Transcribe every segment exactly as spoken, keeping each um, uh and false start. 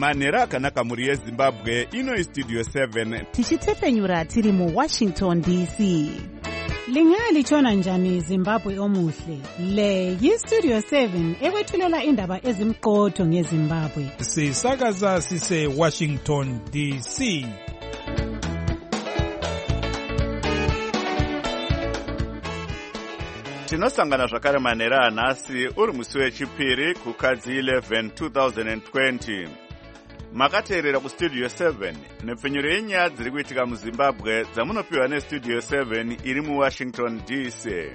Manhero akanaka muri yeZimbabwe, ino Studio seven. Tichitefenyura tiri mu Washington D C. Lingalitshona njani Zimbabwe omuhle? Le yi-Studio seven ekwethulela indaba ezimqotho ngeZimbabwe. Sisakaza sise Washington D C. Tinosangana zvakare manhero anhasi uri musi wechipiri kukadzi eleven two thousand twenty. Makateerera kuStudio seven nepfenyuro yenyaya dziri kuitika muZimbabwe dzamunopiwa neStudio seven iri muWashington D C.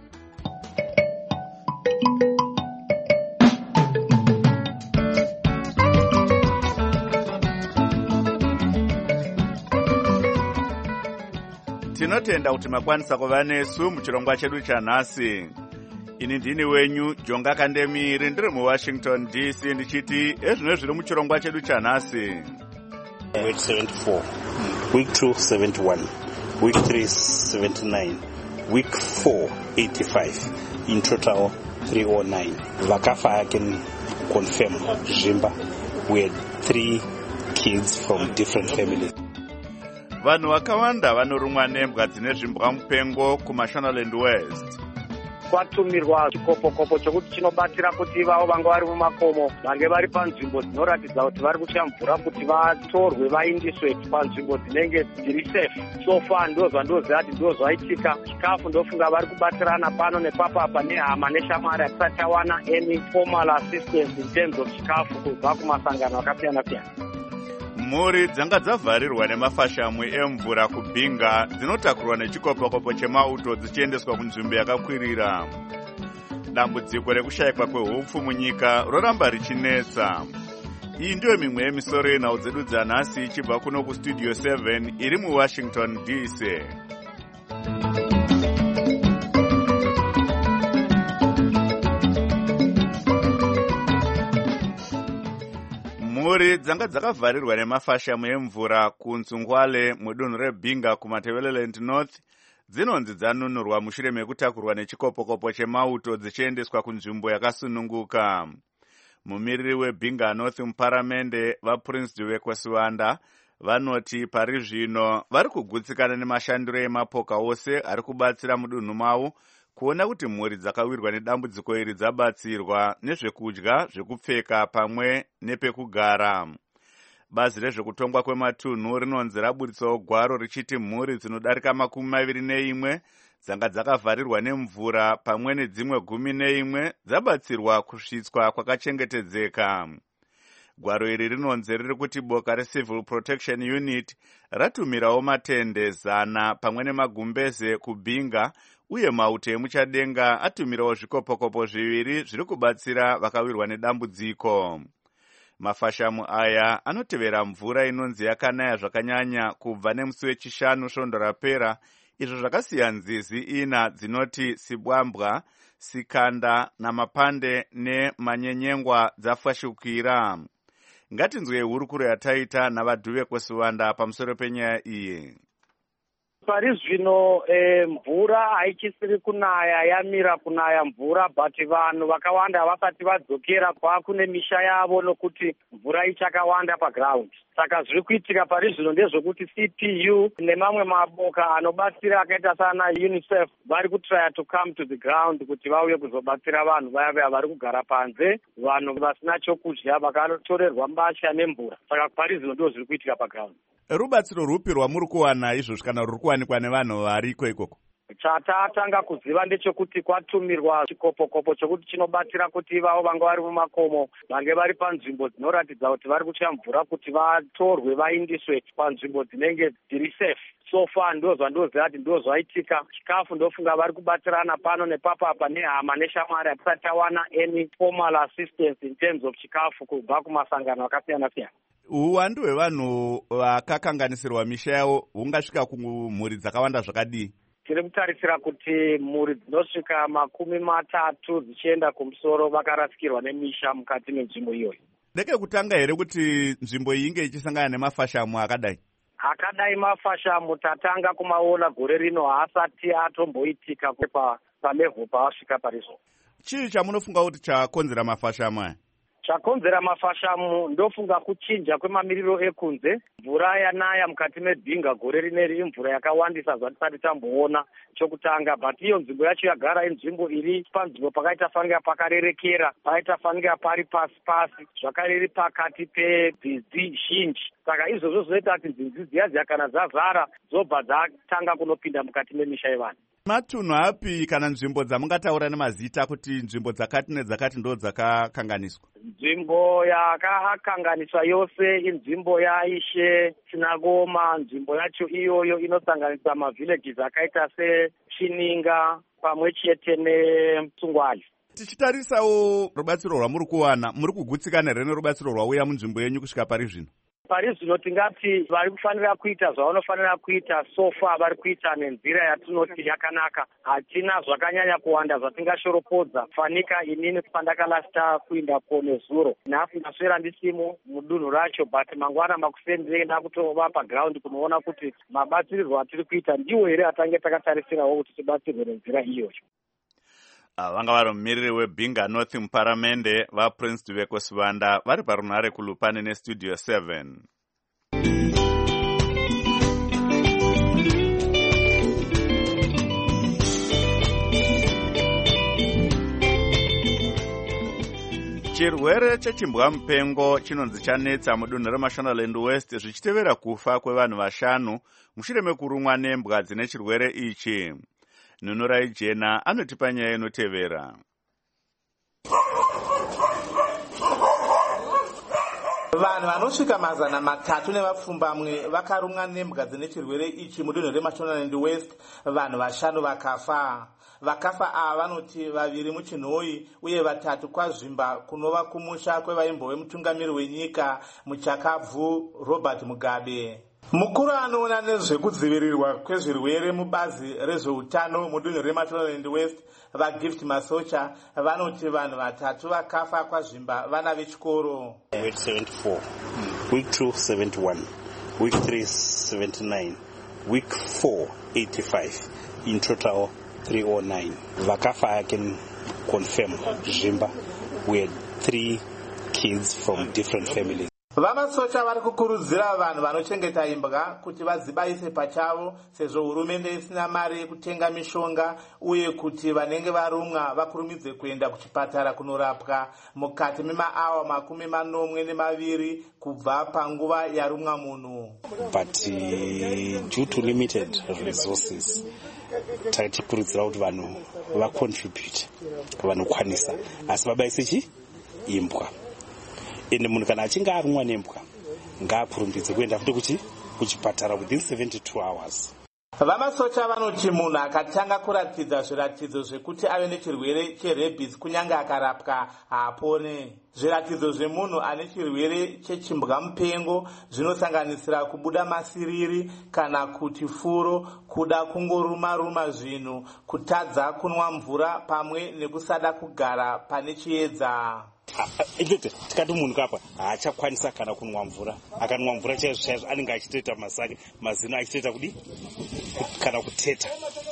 Tinotenda kuti makwanisa kuva nesu muchirongwa chedu chanhasi. Ini ndini wenyu Jonga Kandemiri ndiri muWashington D C ndichiti ezvino zviri muchirongwa chedu chanhasi. Week seventy-four, week two seventy-one, week three seventy-nine, week four eighty-five, in total three oh nine. Vakafa I can confirm Zimba we had three kids from different families. Vanhu vakawanda vanorumwa nembwa dzine zvimbwa mupengo kuMashonaland West. Kwatumirwa chikopo-kopo chokuti chinobatira kuti vavo vanga vari mumakomo vange vari panzvimbo dzinoratidza kuti vari kushaya mvura kuti vatorwe vaindiswe panzvimbo dzinenge dziri safe. So far ndozva ndoziva kuti ndozvaitika. Chikafu ndofunga vari kubatirana pano nepapapa nehama neshamwari hatisati tawana any formal assistance in terms of chikafu kubva kumasangano akasiyana-siyana. Mhuri dzanga dzavharirwa nemafashamu emvura kubhinga dzinotakurwa nechikopo-kopo chemauto dzichiendeswa kunzvimbo yakakwirira. Dambudziko rekushayikwa kwehupfu munyika roramba richinetsa. Iyi ndiyo mimwe yemisoro yenhau dzedu dzanhasi ichibva kuno kuStudio seven iri muWashington D C. Mhuri dzanga dzakavharirwa nemafashamu emvura kunzungwale mudunhu reBhinga kuMatabeleland North dzinonzi dzanunurwa mushure mekutakurwa nechikopo-kopo chemauto dzichiendeswa kunzvimbo yakasununguka. Mumiriri weBhinga North muparamende vaPrince Duvekosiwanda vanoti pari zvino vari kugutsikana nemashandiro emapoka ose ari kubatsira mudunhu mavo kuona kuti mhuri dzakawirwa nedambudziko iri dzabatsirwa nezvekudya, zvekupfeka pamwe nepekugara. Bazi rezvekutongwa kwematunhu rinonzi rabuditsawo gwaro richiti mhuri dzinodarika makumi maviri neimwe dzanga dzakavharirwa nemvura pamwe nedzimwe gumi neimwe dzabatsirwa kusvitswa kwakachengetedzeka. Gwaro iri rinonzi riri kuti boka reCivil Protection Unit ratumirawo matende zana pamwe nemagumbeze kubhinga uye mauto emuchadenga atumirawo zvikopo-kopo zviviri zviri kubatsira vakawirwa nedambudziko. Mafashamu aya anotevera mvura inonzi yakanaya zvakanyanya kubva nemusi wechishanu svondo rapera, izvo zvakasiya nzizi ina dzinoti sibwambwa, sikanda namapande nemanyenyengwa dzafashukira. Ngatinzwe hurukuro yataita navaDuvekosiwanda pamusoro penyaya iyi. Pari zvino e, mvura haichisiri kunaya, yamira kunaya mvura, but vanhu vakawanda havasati vadzokera kwakune misha yavo nokuti mvura ichakawanda paground. Saka zviri kuitika pari zvino ndezvokuti C P U nemamwe maboka anobatsira akaita sana UNICEF vari kutraya to come to the ground kuti vauye kuzobatsira vanhu vaya vaya vari kugara panze, vanhu vasina chokudya, vakatorerwa mbatya nemvura. Saka pari zvino ndo zviri kuitika paground. Rubatsiro rupi rwamuri kuwana izvozvi kana ruri kuwanikwa nevanhu variko ikoko? Chatatanga kuziva ndechekuti kwatumirwa chikopo-kopo chokuti chinobatsira kuti vavo vanga vari mumakomo vange vari panzvimbo dzinoratidza kuti vari kuchaya mvura kuti vatorwe vaindiswe panzvimbo dzinenge dziri safe. So far ndozva ndoziva kuti ndozvaitika. Chikafu ndofunga vari kubatsirana pano nepapapa nehama neshamwari hatisati tawana any formal assistance in terms of chikafu kubva kumasangano akasiyana-siyana. Uwandu hwevanhu vakakanganisirwa misha yavo hungasvika kumhuri dzakawanda zvakadii? Tiri kutarisira kuti mhuri dzinosvika makumi matatu dzichienda kumusoro vakarasikirwa nemisha mukati menzvimbo iyoyi. Ndeke kutanga here kuti nzvimbo iyi inge ichisangana nemafashamu akadai? Akadai mafashamu tatanga kumaona gore rino, haasati atomboitika pa palevel paasvika parizvo. Chii chamunofunga kuti chakonzera mafashamu aya? Chakonzera mafashamu ndofunga kuchinja kwemamiriro ekunze. Mvura yanaya mukati meBhinga gore rineri imvura yakawandisa zvatisati tamboona chokutanga, but iyo nzvimbo yacho yagara inzvimbo iri panzvimbo pakaita fanira pakarerekera, paita fanira pari pasi pasi, zvakare iri pakati pebhizi zhinji. Saka izvozvo zvinoita kuti nzinzi dziya kana dzavhara dzobva dzatanga kunopinda mukati memisha yevanhu. Matunhu api kana nzvimbo dzamungataura nemazita kuti nzvimbo dzakati nedzakati ndo dzakakanganiswa? Nzvimbo yakakanganiswa yose inzvimbo yaishe Chinagoma. Nzvimbo yacho iyoyo inosanganisa mavillages akaita seChininga pamwe chete neSungwali. Tichitarisawo rubatsiro rwamuri kuwana, muri kugutsikana here nerubatsiro rwauya munzvimbo yenyu kusvika pari zvino? Pari zvino tingati vari kufanira kuita zvavanofanira kuita sofa vari kuita nenzira yatinoti yakanaka. Hatina zvakanyanya kuwanda zvatingashoropodza. Fanika inini pandakalasta kuinda nezuro. Nhasi ndaswera ndisimo mudunhu racho, but mangwana makuseni ndenda kutova paground kunoona kuti mabatsirirwo atiri kuita ndiwo here atange takatarisirawo kuti tibatsirwe nenzira iyoyo. Vanga vari mumiriri weBhinga North muparamende vaPrince Tuveko Sivanda vari parunhare kuLupane neStudio seven. Chirwere chechimbwa mupengo chinonzi chanetsa mudunhu reMashonaland West zvichitevera kufa kwevanhu vashanu mushure mekurumwa nembwa dzine chirwere ichi. Nunurai Jena anotipa nyaya inotevera. Vanhu vanosvika mazana matatu nevapfumbamwe vakarumwa nembwa dzine chirwere ichi mudunhu reMashonaland West, vanhu vashanu vakafa. Vakafa ava vanoti vaviri muchinhoi uye vatatu kwazvimba kunova kumusha kwevaimbove mutungamiri wenyika muchakabvu Robert Mugabe. Mukuru anoona nezvekudzivirirwa kwezvirwere mubazi rezveutano mudunhu reMashonaland West vaGift Masocha vanoti vanhu vatatu vakafa kwazvimba vana vechikoro. Week seventy-four, week two seventy-one, week three seventy-nine, week four eighty-five, in total three oh nine. Vakafa I can confirm Zimba we had three kids from different families. Vamasocha vari kukurudzira vanhu vanochengeta imbwa kuti vadzibayise pachavo sezvo hurumende isina mari yekutenga mishonga uye kuti vanenge varumwa vakurumidze kuenda kuchipatara kunorapwa mukati memaawa makumi manomwe nemaviri kubva panguva yarumwa munhu. But uh, due to limited resources taitikurudzira kuti vanhu vacontribute vanokwanisa asi vabayise chi imbwa. Ende munhu kana achinge arumwa nembwa ngaakurumbidze kuenda futi kuti kuchipatara within seventy-two hours. Vamasocha vanoti munhu akatanga kuratidza zviratidzo zvekuti ave nechirwere cherebhisi kunyange akarapwa haapone. Zviratidzo zvemunhu ane chirwere chechimbwa mupengo zvinosanganisira kubuda masiriri kana kuti furo, kuda kungoruma ruma zvinhu, kutadza kunwa mvura pamwe nekusada kugara pane chiedza. Tikati munhu kapa haachakwanisa kana kunwa mvura, akanwa mvura chaizvo chaizvo anenge achitoita masake mazino achitoita kudi kana kuteta,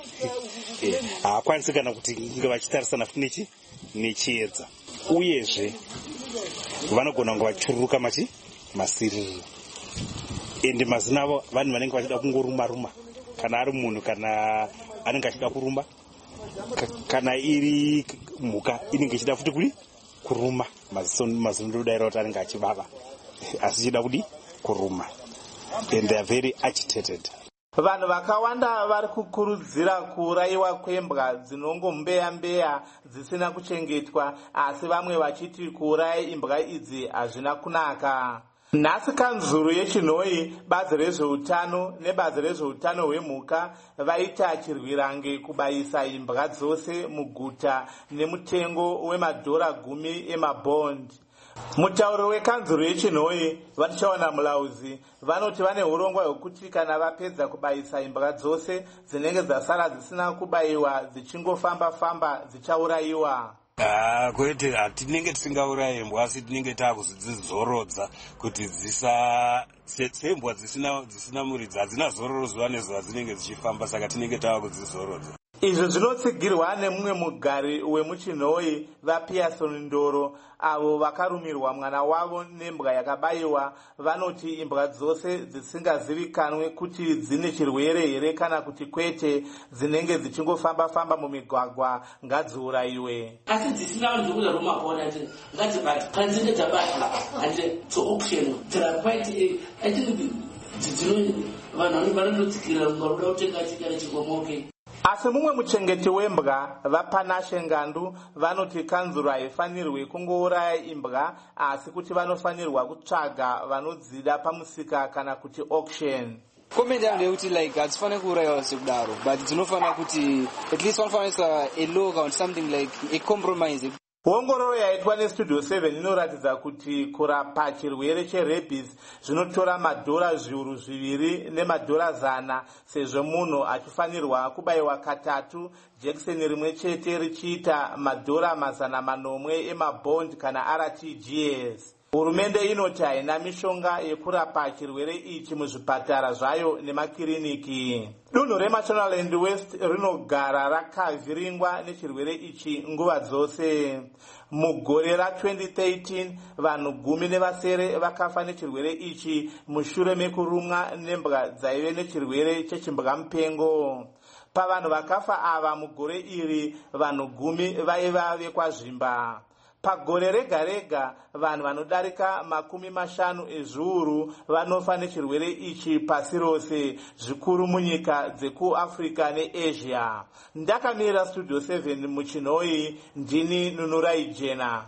haakwanisi kana kuti nge vachitarisana futi nechiedza, uyezve vanogona kunge vachiruruka machi masiriri. Ende mazino avo vanhu vanenge vachida kungoruma ruma, kana ari munhu kana anenge achida kurumba, kana iri mhuka inenge ichida futi kudi kuruma mazino ndodaira kuti anenge achivava asi chida kudi kuruma, and they are very agitated. Vanhu vakawanda vari kukurudzira kuurayiwa kwembwa dzinongombeya mbeya dzisina kuchengetwa, asi vamwe vachiti kuuraya imbwa idzi hazvina kunaka. Nhasi kanzuru yechinhoi bazi rezveutano nebazi rezveutano hwemhuka vaita chirwirange kubayisa imbwa dzose muguta nemutengo wemadhora gumi emabhondi. Mutauro wekanzuru yechinhoi Vatishawana Mulauzi vanoti vane urongwa hwekuti kana vapedza kubayisa imbwa dzose dzinenge dzasara dzisina kubayiwa dzichingofamba famba dzichaurayiwa. Ah, kwete hatinenge tisingaurayi imbwa asi tinenge taakudzizorodza kuti dzisa sembwa dzisina dzisina muridzi hadzina zororo zuva nezuva dzinenge dzichifamba, saka tinenge taakudzizorodza. izvi zvinotsigirwa nemumwe mugari wemuchinhoi vapearson ndoro avo vakarumirwa mwana wavo nembwa yakabayiwa. Vanoti imbwa dzose dzisingazivikanwe kuti dzine chirwere here kana kuti kwete dzinenge dzichingofamba-famba mumigwagwa ngadziurayiwe. Asi dzisina vanhu dzekuda romapora ati ngadzibati kana dzinenge dzabatwa ati to-auction dzira quite I think dzino vanhu vanototsikira ngaruda kutenga-tikira chikomoke. Asi mumwe muchengeti wembwa vapanashe ngandu vanoti kanzuro haifanirwi kungouraya imbwa asi kuti vanofanirwa kutsvaga vanodzida pamusika kana kuti auction. Comment yangu yekuti like hadzifaniri kuurayiwa sekudaro but dzinofanira kuti at least vanofanisa a law or something like a compromise. Ongororo yaitwa nestudio seven inoratidza kuti kurapa chirwere cherabies zvinotora madhora zviuru zviviri nemadhora zana sezvo munhu achifanirwa kubayiwa katatu jekiseni rimwe chete richiita madhora mazana manomwe emabond kana R T G S. Hurumende inoti haina mishonga yekurapa chirwere ichi muzvipatara zvayo nemakiriniki. Dunhu reMashonaland West rinogara rakavhiringwa nechirwere ichi nguva dzose. Mugore ra twenty thirteen vanhu gumi nevasere vakafa nechirwere ichi mushure mekurumwa nembwa dzaive nechirwere chechimbwa mupengo. Pavanhu vakafa ava mugore iri vanhu gumi vaiva vekwazvimba. Pagore rega rega vanhu vanodarika makumi mashanu ezviuru vanofa nechirwere ichi pasi rose zvikuru munyika dzekuAfrica neAsia. Ndakamirira studio seven muchinhoi ndini Nunurai Jena.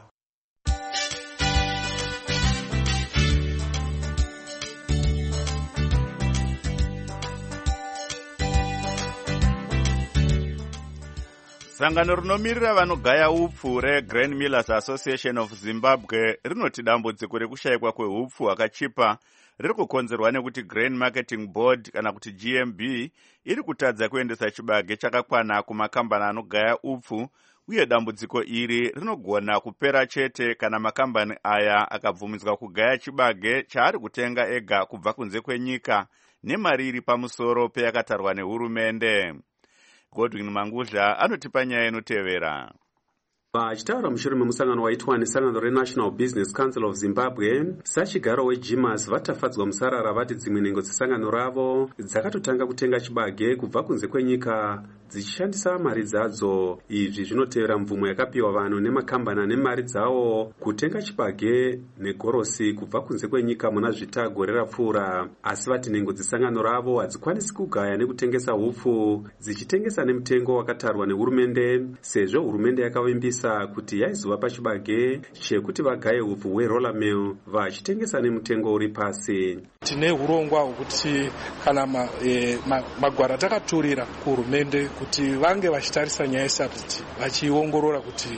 Sangano rinomirira vanogaya upfu reGrain Millers Association of Zimbabwe rinoti dambudziko rekushayikwa kwehupfu hwakachipa riri kukonzerwa nekuti Grain Marketing Board kana kuti G M B iri kutadza kuendesa chibage chakakwana kumakambani anogaya upfu, uye dambudziko iri rinogona kupera chete kana makambani aya akabvumidzwa kugaya chibage chaari kutenga ega kubva kunze kwenyika nemari iri pamusoro peyakatarwa nehurumende. Godwin Mangudla anotipa nyaya inotevera. Vachitaura mushure memusangano waitwa nesangano reNational Business Council of Zimbabwe, sachigaro weGimas vatafadzwa musarara vati dzimwe nhengo dzesangano ravo dzakatotanga kutenga chibage kubva kunze kwenyika dzichishandisa mari dzadzo. Izvi zvinotevera mvumo yakapiwa vanhu nemakambani ane mari dzawo kutenga chibage negorosi kubva kunze kwenyika muna zvita gore rapfuura. Asi vati nhengo dzesangano ravo hadzikwanisi kugaya nekutengesa hupfu dzichitengesa nemutengo wakatarwa nehurumende, sezvo hurumende yakavimbisa kuti yaizova chibage chekuti vagaye hupfu hweroller mill vachitengesa nemutengo uri pasi. Tine hurongwa hwekuti kana ma, e, ma, magwara takaturira kuhurumende kuti vange vachitarisa nyaya yesubsidy vachiongorora kuti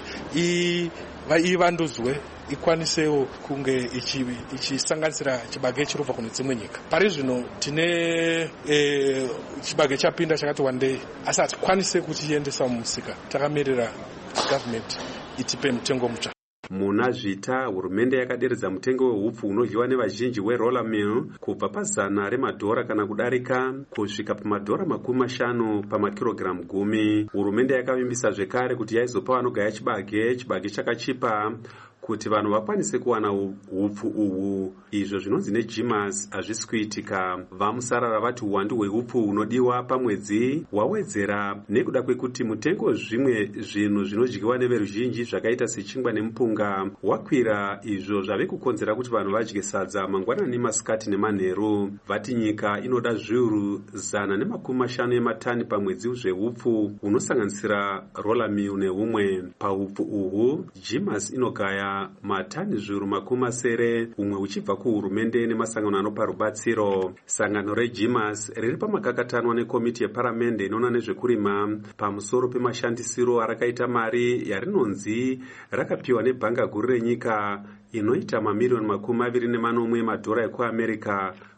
ivandudzwe ikwanisewo kunge ichisanganisira chibage chirobva kune dzimwe nyika. Pari zvino tine e, chibage chapinda chakati wandei asi hatikwanise kuchiendesa mumusika. Takamirira government itipe mutengo mutsva. Muna zvita hurumende yakaderedza mutengo wehupfu unodyiwa nevazhinji weroller mill kubva pazana remadhora kana kudarika kusvika pamadhora makumi mashanu pamakirogiramu gumi. Hurumende yakavimbisa zvekare kuti yaizopa vanogaya chibage chibage chakachipa kuti vanhu vakwanise kuwana hupfu uhu. Izvo zvinonzi neGimas hazvisi kuitika. Vamusarara vati uwandu hwehupfu hunodiwa pamwedzi hwawedzera nekuda kwekuti mutengo wezvimwe zvinhu zvinodyiwa neveruzhinji zvakaita sechingwa nemupunga wakwira. Izvo zvave kukonzera kuti vanhu vadye sadza mangwanani, masikati nemanheru. Vati nyika inoda zviuru zana nemakumi mashanu ematani pamwedzi zvehupfu hunosanganisira roller mill nehumwe. Pahupfu uhu Gimas inogaya matani zviuru makumi masere, umwe uchibva kuhurumende nemasangano anopa rubatsiro. Sangano reGimas riri pamakakatanwa nekomiti yeparamende inoona nezvekurima pamusoro pemashandisiro arakaita mari yarinonzi rakapiwa nebhanga guru renyika inoita mamiriyoni makumi maviri nemanomwe madhora ekuAmerica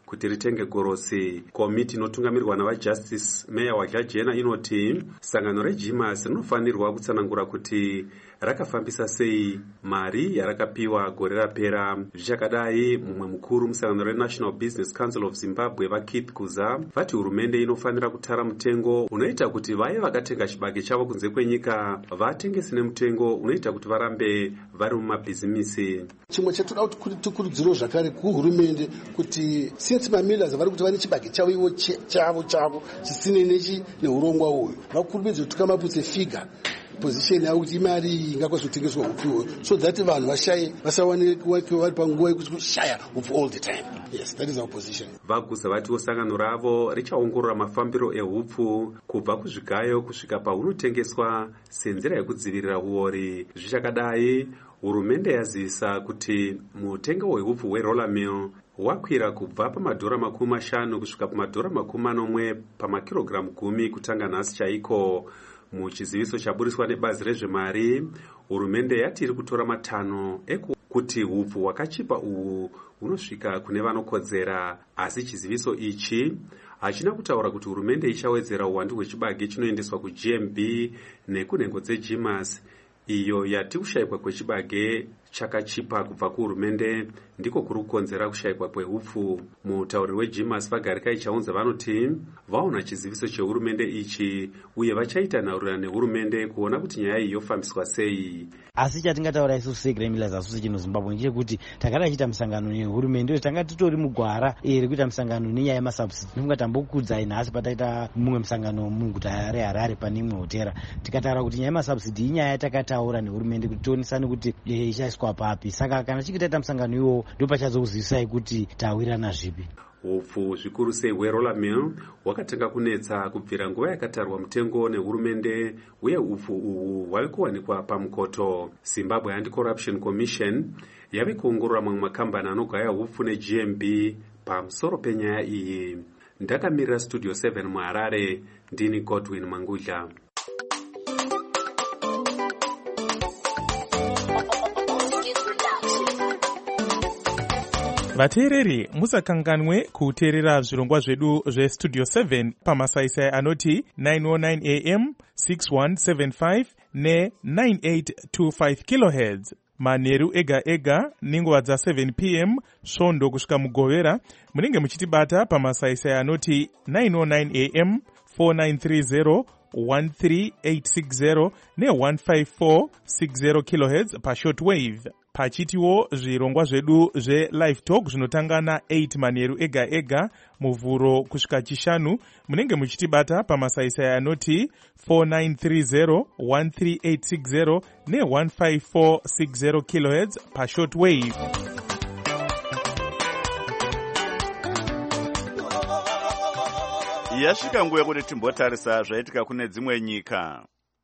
kuti ritenge gorosi. Komiti inotungamirwa navajustice meya waJajena inoti sangano reGimas rinofanirwa kutsanangura kuti rakafambisa sei mari yarakapiwa gore rapera. Zvichakadai, mumwe mukuru musangano reNational Business Council of Zimbabwe vaKeith Kuza vati hurumende inofanira kutara mutengo unoita kuti vaye vakatenga chibage chavo kunze kwenyika vatengese nemutengo unoita kuti varambe vari mumabhizimisi. Chimwe chatoda kuti tikurudziro zvakare kuhurumende kuti since mamillas vari kuti vane chibage chavo ivo chavo chavo chisine nechi neurongwa uyu vakurumidze kuti come up with a figure position yakuti imari ingakozotengeswa upiwo so that vanhu vashaye vasawane vari panguva yekuti kushaya upfu all the time. Yes, that is our position. Vaguza vatiwo sangano ravo richaongorora mafambiro ehupfu kubva kuzvigayo kusvika paunotengeswa senzira yekudzivirira uori. Zvichakadai, hurumende yazivisa kuti mutengo wehupfu weroller mill wakwira kubva pamadhora makumi mashanu kusvika pamadhora makumi manomwe pamakirogiramu gumi kutanga nhasi chaiko. Muchiziviso chaburiswa nebazi rezvemari, hurumende yati iri kutora matanho ekuti hupfu hwakachipa uhu hunosvika kune vanokodzera. Asi chiziviso ichi hachina kutaura kuti hurumende ichawedzera uwandu hwechibage chinoendeswa kuG M B nekunhengo dzeGimas, iyo yati kushayikwa kwechibage chakachipa kubva kuhurumende ndiko kuri kukonzera kushayikwa kwehupfu. Mutauri weGimas Vagarikai Chaunza vanoti vaona chiziviso chehurumende ichi uye vachaita nhaurira nehurumende kuona kuti nyaya iyi yofambiswa sei. Asi chatingataura isusu seGrain Millers asusu chino Zimbabwe ndechekuti takada kuita musangano nehurumende uye tanga titori mugwara iri kuita musangano nenyaya yemasubsidi. Tinonga tambokudzai nhasi pataita mumwe musangano muguta reHarare pane imwe hotera tikataura kuti nyaya yemasubsidi inyaya yatakataura nehurumende kuti tionesane kuti ichaiswa papi. Saka kana tichitaita musangano iwo ndo pachazokuzivisai kuti tawirana zvipi. Hupfu zvikuru sei hweroller mill hwakatanga kunetsa kubvira nguva yakatarwa mutengo nehurumende uye hupfu uhu hwave kuwanikwa pamukoto. Zimbabwe Anti-Corruption Commission yave kuongorora mamwe makambani anogaya hupfu neG M B pamusoro penyaya iyi. Ndakamirira Studio seven muHarare, ndini Godwin Mangudla. Vateereri, musakanganwe kuteerera zvirongwa zvedu zveStudio seven pamasaisai anoti nine oh nine A M, six one seven five ne nine eight two five kilohertz. Manheru ega ega ninguva dza seven P M svondo kusvika mugovera munenge muchitibata pamasaisai anoti nine oh nine A M, four nine three zero one three eight six zero ne one five four six zero kilohertz pashortwave. Pachitiwo zvirongwa zvedu zve-live talk zvinotanga na eight manheru ega ega muvhuro kusvika chishanu munenge muchitibata pamasaisai anoti four nine three zero one three eight six zero ne one five four six zero kilohertz pashortwave. Yasvika nguva yekuti timbotarisa zvaitika kune dzimwe nyika.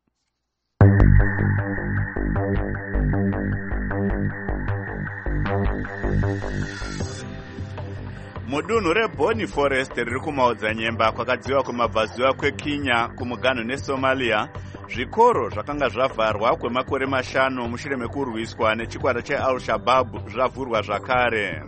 Mudunhu reBoni Forest riri kumaodzanyemba kwakadziwa kumabvazuva kweKenya kumuganhu neSomalia, zvikoro zvakanga zvavharwa kwemakore mashanu mushure mekurwiswa nechikwata cheAl-Shabaab zvavhurwa zvakare.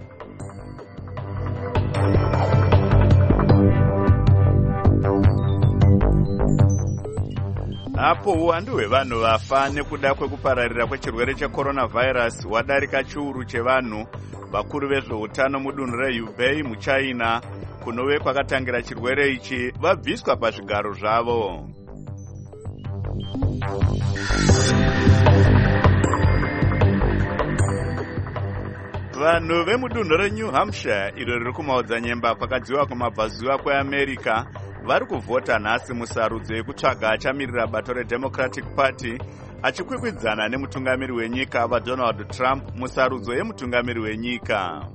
Apo uwandu hwevanhu vafa nekuda kwekupararira kwechirwere checoronavirus hwadarika chiuru chevanhu, vakuru vezveutano mudunhu reHubei muChina kunove kwakatangira chirwere ichi vabviswa pazvigaro zvavo. Vanhu vemudunhu reNew Hampshire iro riri kumaodzanyemba kwakadziwa kumabvazuva kweAmerica vari kuvhota nhasi musarudzo yekutsvaga achamirira bato reDemocratic Party achikwikwidzana nemutungamiri wenyika vaDonald Trump musarudzo yemutungamiri wenyika.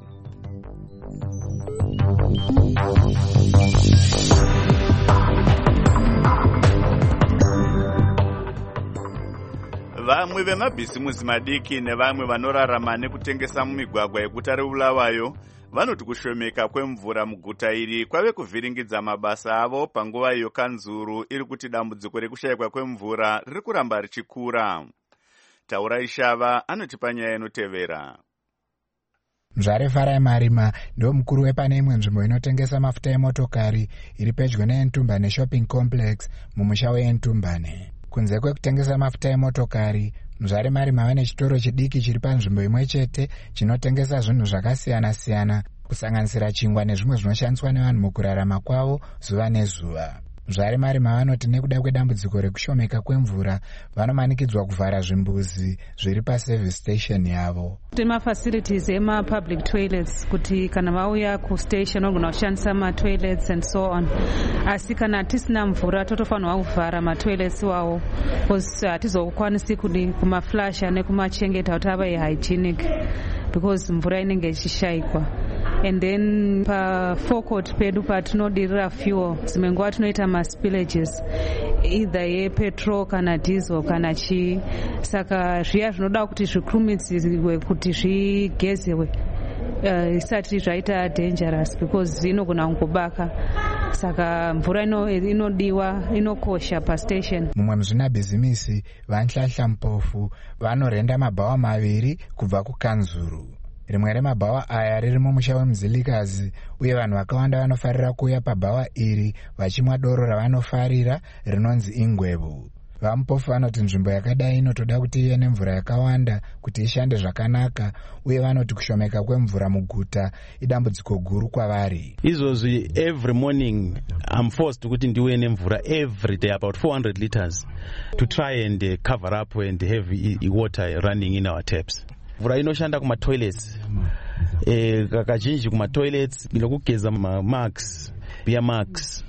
Vamwe vemabhisimusi madiki nevamwe vanorarama nekutengesa mumigwagwa yeguta reBulawayo vanoti kushomeka kwemvura muguta iri kwave kuvhiringidza mabasa avo panguva iyo kanzuru iri kuti dambudziko rekushayikwa kwemvura riri kuramba richikura. Taura Ishava anotipa nyaya inotevera. Mzvare Farai Marima ndo mukuru wepane imwe nzvimbo inotengesa mafuta emotokari iri pedyo neEntumbane Shopping Complex mumusha weEntumbane. Kunze kwekutengesa mafuta emotokari, Mzvare Marima vane chitoro chidiki chiri panzvimbo imwe chete chinotengesa zvinhu zvakasiyana-siyana kusanganisira chingwa nezvimwe zvinoshandiswa nevanhu mukurarama kwavo zuva nezuva. Mzvare Marima vanoti nekuda kwedambudziko rekushomeka kwemvura vanomanikidzwa kuvhara zvimbuzi zviri paservice station yavo. Facilities ema public toilets kuti kana vauya kustation vanogona kushandisa matoilets and so on, asi kana tisina mvura totofanirwa kuvhara matoilets iwawo because hatizokwanisi kudi kumaflasha nekumachengeta kuti ave hygienic because mvura inenge ichishayikwa. And then pa forecourt pedu patinodirira fuel dzimwe nguva tinoita maspillages either yepetrol kana diesel kana chii, saka zviya zvinoda kuti zvikrumidziwe kuti zvigezewe isati uh, zvaita dangerous because inogona kungobaka, saka mvura inodiwa inokosha pastation. Mumwe muzvinabhizimisi vanhlahla mpofu vanorenda mabhawa maviri kubva kukanzuru. Rimwe remabhawa aya riri mumusha weMzilikazi uye vanhu vakawanda vanofarira kuuya pabhawa iri vachimwa doro ravanofarira rinonzi ingwevu. Vamupofu vanoti nzvimbo yakadai inotoda kuti ive nemvura yakawanda kuti ishande zvakanaka, uye vanoti kushomeka kwemvura muguta idambudziko guru kwavari. Izvozvi every morning I'm forced kuti ndiwe nemvura every day about four hundred liters to try and uh, cover up and have water running in our taps. Mvura inoshanda kuma toilets, eh, kazhinji kuma toilets nokugeza mamarks, beer marks.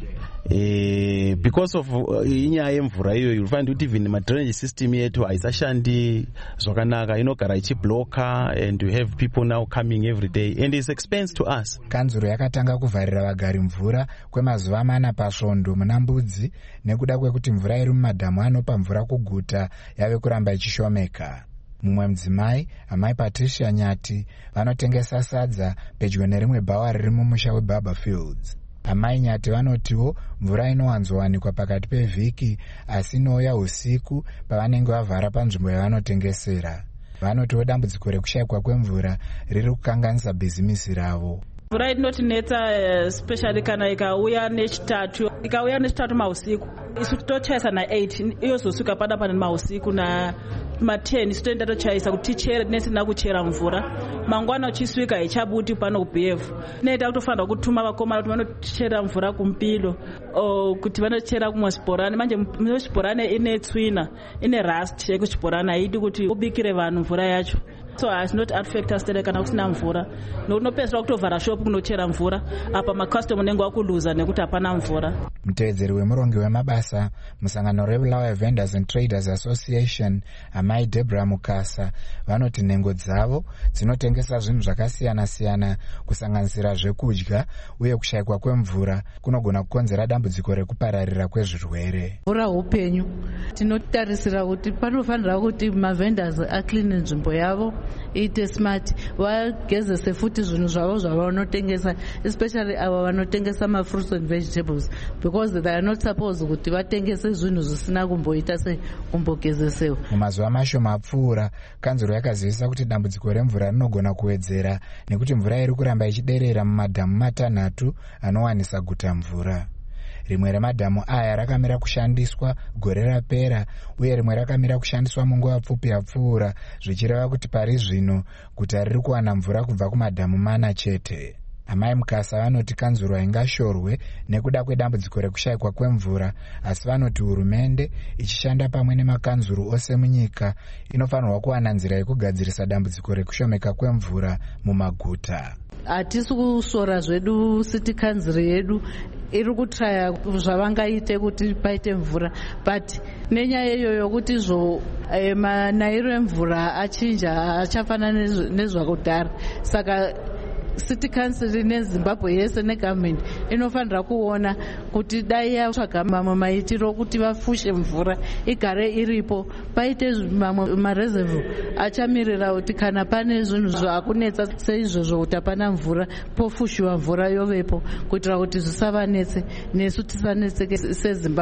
Eh, because of uh, inyaya yemvura iyo, you'll find kuti even ma drainage system yetu haisashandi zvakanaka, inogara ichibloka, and you have people now coming every day and it's expense to us. Kanzuro yakatanga kuvharira vagari mvura kwemazuva mana pasvondo muna Mbudzi nekuda kwekuti mvura iri mumadhamu anopa mvura kuguta yave kuramba ichishomeka. Mumwe mudzimai, amai Patricia Nyati, vanotengesa sadza pedyo nerimwe bhawa riri mumusha weBaba Fields. Amai Nyati vanotiwo mvura inowanzowanikwa pakati pevhiki asi inoya usiku pavanenge vavhara panzvimbo yavanotengesera. Vanotiwo dambudziko rekushayikwa kwemvura riri kukanganisa bhizimisi ravo. Mvura inotinetsa especially kana ikauya nechitatu ikauya nechitatu mausiku, isu tochaisa na eight iyozosvika pada pane mausiku na ma ten isu toenda tochaisa kuti tichere tinesina kuchera mvura. Mangwana uchisvika ichabuti pano kubhevhu neta kutofanira kutuma vakomana kuti vanochera mvura kumpilo o kuti vanochera kumwechibhorani. Manje mwechibhorani ine tsvina, ine rust yekuchibhorani, haidi kuti ubikire vanhu mvura yacho. So has not affect us tele kana kusina mvura nokupedzera kutovhara shop kunochera mvura apa macustomer nengo akuluza nekuti hapana mvura. Mutevedzeri wemurongi wemabasa musangano reBulawayo Vendors and Traders Association, amai Deborah Mukasa, vanoti nhengo dzavo dzinotengesa zvinhu zvakasiyana-siyana kusanganisira zvekudya uye kushayikwa kwemvura kunogona kukonzera dambudziko rekupararira kwezvirwere. Mvura upenyu, tinotarisira kuti panofanira kuti mavendors aclean nzvimbo yavo ite smart, vagezese futi zvinhu zvavo zvavanotengesa, especially ava vanotengesa mafruits and vegetables, because they are not supposed kuti vatengese zvinhu zvisina kumboita sekumbogezesewa. Mumazuva mashoma apfuura, kanzuro yakazivisa kuti dambudziko remvura rinogona kuwedzera nekuti mvura iri kuramba ichiderera mumadhamu matanhatu anowanisa guta mvura. Rimwe remadhamu aya rakamira kushandiswa gore rapera uye rimwe rakamira kushandiswa munguva pfupi yapfuura, zvichireva kuti pari zvino guta riri kuwana mvura kubva kumadhamu mana chete. Amai Mukasa vanoti kanzuro haingashorwe nekuda kwedambudziko rekushayikwa kwemvura, asi vanoti hurumende ichishanda pamwe nemakanzuro ose munyika inofanirwa kuwana nzira yekugadzirisa dambudziko rekushomeka kwemvura mumaguta. Hatisi kusora zvedu city council yedu iri kutraya zvavangaite kuti paite mvura, but nenyaya iyoyo kuti zvo eh, manayiro emvura achinja achafanana nezvakudhara, saka city council neZimbabwe yese negovernment inofanira kuona kuti dai yatsvaga mamwe maitiro kuti vafushe mvura igare iripo, paite mamwe mareserve achamirira kuti kana pane zvinhu zvakunetsa seizvozvo kuti hapana mvura pofushiwa mvura yovepo kuitira kuti zvisavanetse nesu tisanetseke seZimbabwe.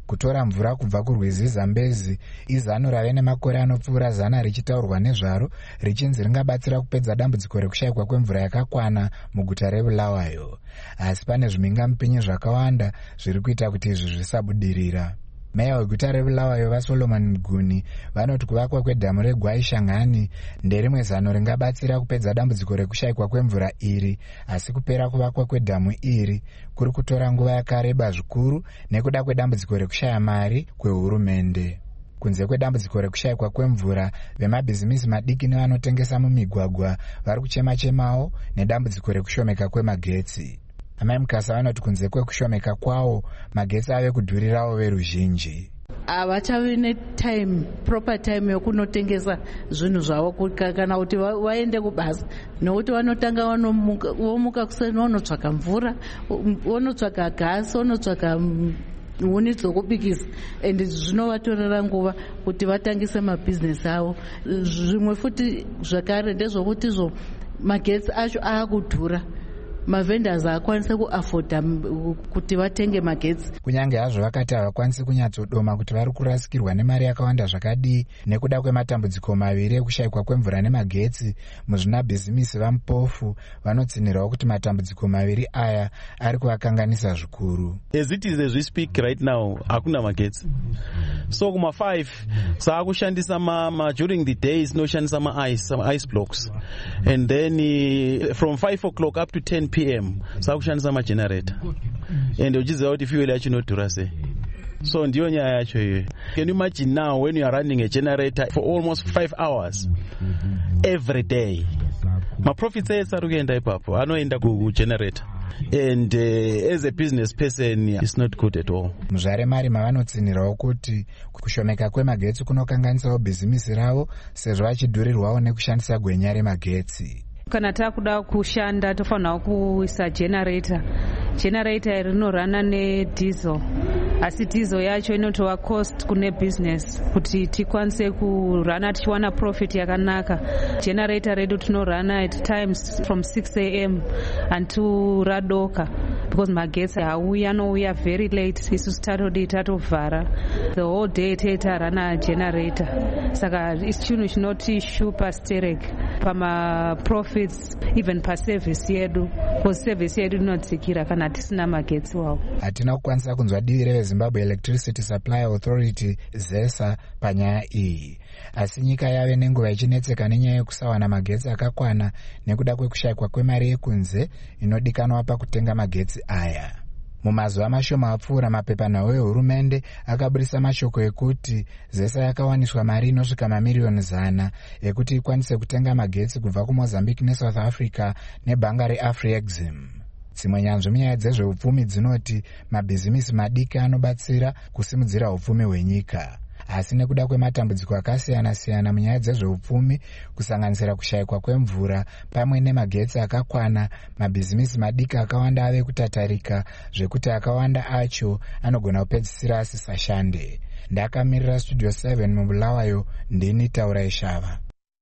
kutora mvura kubva kurwizi Zambezi izano rave nemakore anopfuura zana richitaurwa nezvaro richinzi ringabatsira kupedza dambudziko rekushayikwa kwemvura yakakwana muguta reBulawayo. Asi pane zvimhingamupinyi zvakawanda zviri kuita kuti izvi zvisabudirira. Meya weguta reBulawayo vaSolomon Guni vanoti kuvakwa kwedhamu reGwai Shangani nderimwe zano ringabatsira kupedza dambudziko rekushayikwa kwemvura iri, asi kupera kuvakwa kwedhamu iri kuri kutora nguva yakareba zvikuru nekuda kwedambudziko rekushaya mari kwehurumende. Kunze kwedambudziko rekushayikwa kwemvura, vemabhizimisi madiki nevanotengesa mumigwagwa vari kuchema-chemawo nedambudziko rekushomeka kwemagetsi. Amai Mukasa vanoti kunze kwekushomeka kwawo, magetsi ave kudhurirawo veruzhinji. Havachavi netime, proper time yokunotengesa zvinhu zvavo kana kuti vaende kubasa, nokuti vanotanga vomuka kuseni vonotsvaka mvura, vonotsvaka gasi, vonotsvaka huni dzokubikisa, and zvinovatorera nguva kuti vatangise mabhizinesi avo. Zvimwe futi zvakare ndezvokuti zvo magetsi acho aakudhura, mavendors haakwanise kuafoda kuti vatenge magetsi. Kunyange hazvo vakati havakwanisi kunyatsodoma kuti vari kurasikirwa nemari yakawanda zvakadii nekuda kwematambudziko maviri ekushayikwa kwemvura nemagetsi, muzvinabhizimisi vamupofu vanotsinhirawo kuti matambudziko maviri aya ari kuvakanganisa zvikuru. As it is as we speak right now, hakuna magetsi. So kuma five saakushandisa ma, ma during the day sinoshandisa ma ice, some ice blocks, and then uh, from five o'clock up to ten p m saakushandisa ma generator, and uchiziva kuti fuel yacho inodhura sei. So ndiyo nyaya yacho iyoyo. Can you imagine now when you are running a generator for almost five hours every day? Ma profits ese ari kuenda ipapo anoenda ku generator. And uh, as a business person, it's not good at all. Muzvare mari mavanotsinhirawo kuti kushomeka kwemagetsi kunokanganisawo bhizimisi ravo sezvo vachidhurirwawo nekushandisa gwenya remagetsi. Kana takuda kushanda tofanira kuisa generator. Generator iri rinorana nediesel, asi diesel yacho inotova cost kune business kuti tikwanise kurana tichiwana profit yakanaka. Generator redu tinorana at times from six a m until radoka, because magetsi hauya anouya very late, isusu tatodi tatovhara the whole day teitarana generator. Saka isi chinhu chinotishupa stereki pama profits, even paservice yedu, because service yedu inotsikira kana tisina magetsi wawo. Hatina kukwanisa kunzwa divi reZimbabwe Electricity Supply Authority ZESA panyaya iyi, asi nyika yave nenguva ichinetseka nenyaya yekusawana magetsi akakwana nekuda kwekushayikwa kwemari yekunze inodikanwa pakutenga magetsi aya. Mumazuva mashoma apfuura, mapepanhau ehurumende akaburisa mashoko ekuti ZESA yakawaniswa mari inosvika mamiliyoni zana ekuti ikwanise kutenga magetsi kubva kuMozambique neSouth Africa nebhanga reAfriexim. Dzimwe nyanzvi munyaya dzezveupfumi dzinoti mabhizimisi madiki anobatsira kusimudzira upfumi hwenyika. Asi nekuda kwematambudziko akasiyana-siyana munyaya dzezveupfumi, kusanganisira kushayikwa kwemvura pamwe nemagetsi akakwana, mabhizimisi madiki akawanda ave kutatarika zvekuti akawanda acho anogona kupedzisira asisashande. Ndakamirira Studio seven muBulawayo, ndini Taurai Shava.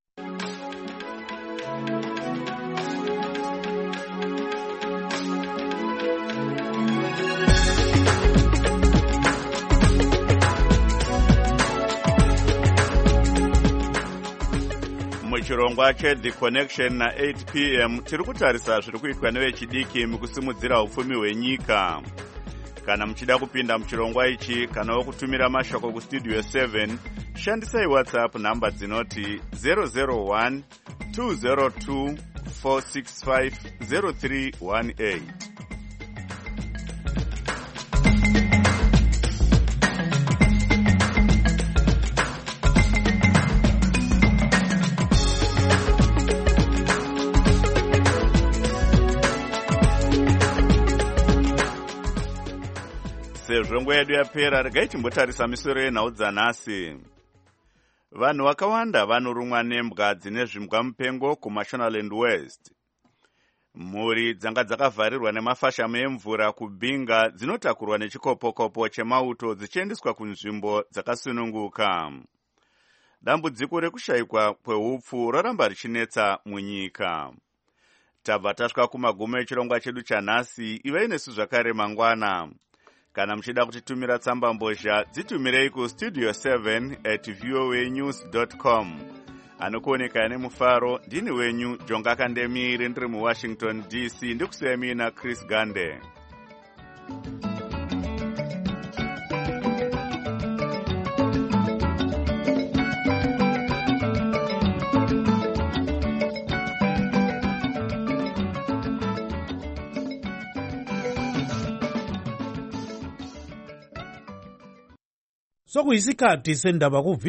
Muchirongwa cheThe Connection na eight p m tiri kutarisa zviri kuitwa nevechidiki mukusimudzira upfumi hwenyika. Kana muchida kupinda muchirongwa ichi kana kutumira mashoko kustudio seven, shandisai WhatsApp namba dzinoti zero zero one two zero two four six five zero three one eight. Sezvo yedu yapera, regai timbotarisa misoro yenhau dzanhasi. Vanhu vakawanda vanorumwa nembwa dzine zvimbwa mupengo kuMashonaland West. Mhuri dzanga dzakavharirwa nemafashamu emvura kubinga dzinotakurwa nechikopokopo chemauto dzichiendeswa kunzvimbo dzakasununguka. Dambudziko rekushayikwa kweupfu raramba richinetsa munyika. Tabva tasvika kumagumo echirongwa chedu chanhasi. Ivai nesu zvakare mangwana. Kana muchida kutitumira tsamba mbozha, dzitumirei ku studio seven at voa news dot com. Anokuoneka nemufaro ndini wenyu Jonga Kandemiri ndiri mu Washington D C ndikusemi na Chris Gande. Sokuyisikhathi sendaba ku